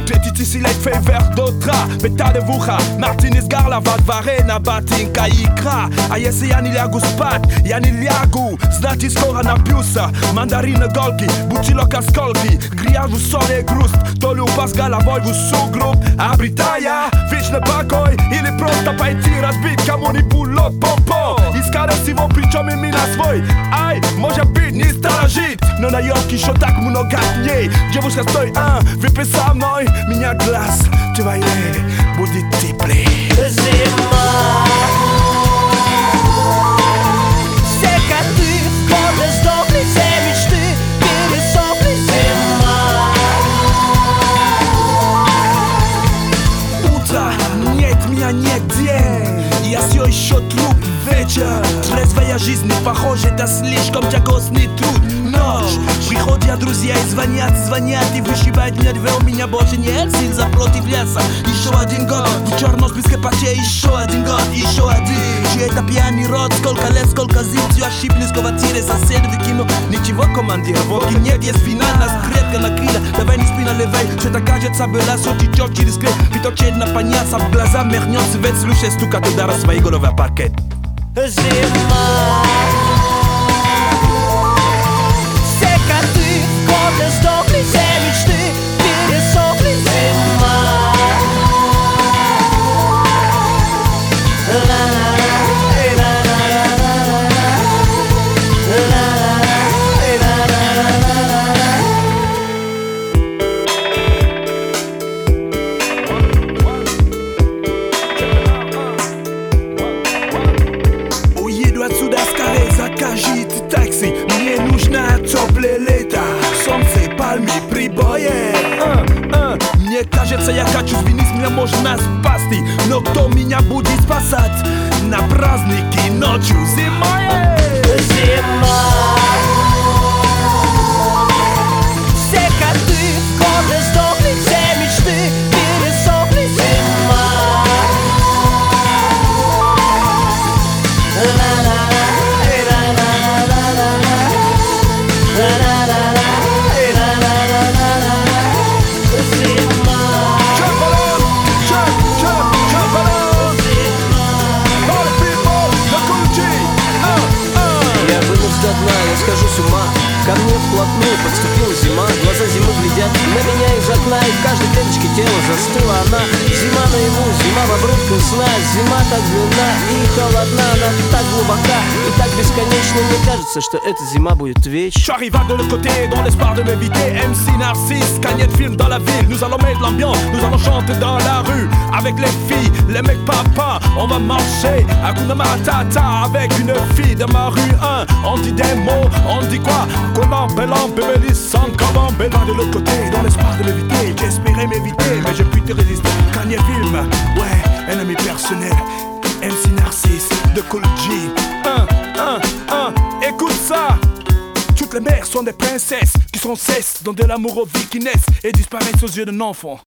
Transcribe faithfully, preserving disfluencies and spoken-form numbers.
Titisi leit fever dotra Beta de vuja Martinez Garla vad varena batin kaikra Ajese Yaniliagu spat Yaniliagu Znati skora na piusa Mandarine golki Buciloka skolki Grijavu sole grust Toli upazgala vojvu sugrup A Britaja Vične pakoj Ili prosta pa i ti razbit Kamoni bulo popo Iskare si vo pričom i mi na svoj Aj, može bit ni staražit No na joki šo tak mnogatnjej Djevuška stoj, a, vypij sa mnoj Minja glas, tvoje, budi tipli Zima Сега ти поглед сдохли се мечты Или сопли зима Утро, нет меня нигде Я все еще труп, вечер Трезвая жизнь не похожа, это слишком тягостный труд Ночь, приходят друзья и звонят, звонят И вышибают меня дверь, у меня больше нет сил запротивляться Еще один год, в черном списке потерь Еще один год, еще один Чей это пьяный рот, сколько лет, сколько зим Все ошиблись в квартире, соседи выкинул Ничего, командир, водки нет, есть вина Нас крепко накрыла, давай не спи, наливай Что-то кажется, была все течет через клей Приточит на поняться, в глаза мехнет Свет, слушай, стукат удара своей головы о паркет Зима Сега ти поглед сдохли се мечты Или сопли зима Уеду отсюда скорее, закажите такси Мне нужно теплое лето Солнце, пальмы, прибои а, а. Мне кажется, я хочу звенить, меня можно спасти Но кто меня будет спасать на праздники ночью зимой? Зима Сега ти поглед сдохли се мечты Или сопли зима Я вынес до дна, я схожу с ума Ко мне вплотную подступила зима Глаза зимы глядят на меня из окна И в каждой клеточке тела застыла она Зима наяву, зима в обрывках сна Зима так длинна и холодна Она так глубока и так бесконечна Мне кажется, что эта зима будет вечна J'arrive de l'autre côté dans l'espoir de m'éviter M C Narcisse, cagné de film dans la ville Nous allons mettre l'ambiance, nous allons chanter dans la rue Avec les filles, les mecs papa On va marcher, Hakuna Matata Avec une fille de ma rue un On dit des mots, on dit quoi Comment Bellan, bébé, sans comment Bellan de l'autre côté dans l'espoir de m'éviter J'espérais m'éviter, mais j'ai pu te résister Cagné film, ouais, ennemi personnel M C Narcisse, de Cool G un, un, un, écoute ça Toutes les mères sont des princesses qui sont cesses dans de l'amour aux vies qui naissent et disparaissent aux yeux d'un enfant.